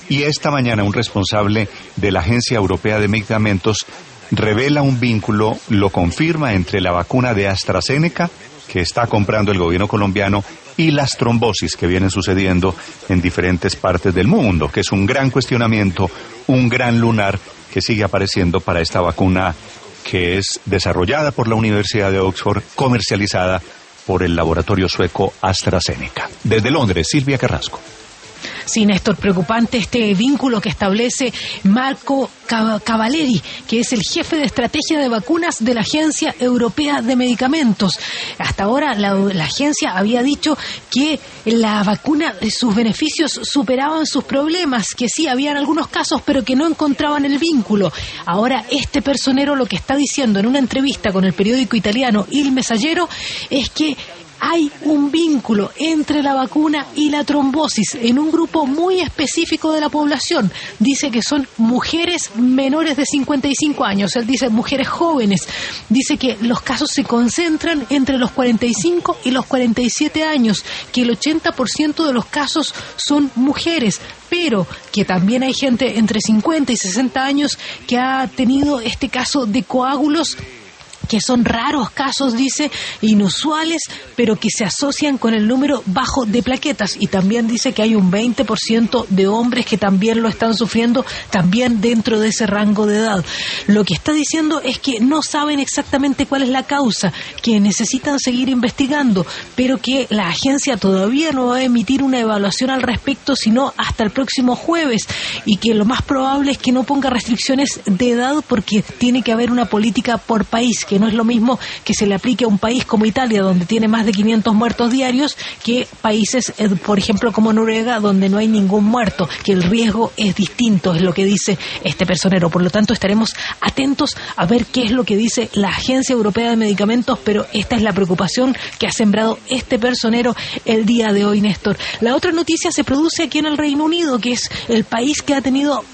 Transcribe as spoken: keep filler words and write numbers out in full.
Y esta mañana un responsable de la Agencia Europea de Medicamentos revela un vínculo, lo confirma, entre la vacuna de AstraZeneca, que está comprando el gobierno colombiano, y las trombosis que vienen sucediendo en diferentes partes del mundo, que es un gran cuestionamiento, un gran lunar que sigue apareciendo para esta vacuna que es desarrollada por la Universidad de Oxford, comercializada por el laboratorio sueco AstraZeneca. Desde Londres, Silvia Carrasco. Sí, Néstor, preocupante este vínculo que establece Marco Cavaleri, que es el jefe de estrategia de vacunas de la Agencia Europea de Medicamentos. Hasta ahora la, la agencia había dicho que la vacuna, sus beneficios superaban sus problemas, que sí, habían algunos casos, pero que no encontraban el vínculo. Ahora este personero lo que está diciendo en una entrevista con el periódico italiano Il Messaggero es que hay un vínculo entre la vacuna y la trombosis en un grupo muy específico de la población. Dice que son mujeres menores de cincuenta y cinco años. Él dice mujeres jóvenes. Dice que los casos se concentran entre los cuarenta y cinco y los cuarenta y siete años, que el ochenta por ciento de los casos son mujeres, pero que también hay gente entre cincuenta y sesenta años que ha tenido este caso de coágulos, que son raros casos, dice, inusuales, pero que se asocian con el número bajo de plaquetas. Y también dice que hay un veinte por ciento de hombres que también lo están sufriendo, también dentro de ese rango de edad. Lo que está diciendo es que no saben exactamente cuál es la causa, que necesitan seguir investigando, pero que la agencia todavía no va a emitir una evaluación al respecto, sino hasta el próximo jueves, y que lo más probable es que no ponga restricciones de edad, porque tiene que haber una política por país, que no es lo mismo que se le aplique a un país como Italia, donde tiene más de quinientos muertos diarios, que países, eh, por ejemplo, como Noruega, donde no hay ningún muerto, que el riesgo es distinto, es lo que dice este personero. Por lo tanto, estaremos atentos a ver qué es lo que dice la Agencia Europea de Medicamentos, pero esta es la preocupación que ha sembrado este personero el día de hoy, Néstor. La otra noticia se produce aquí en el Reino Unido, que es el país que ha tenido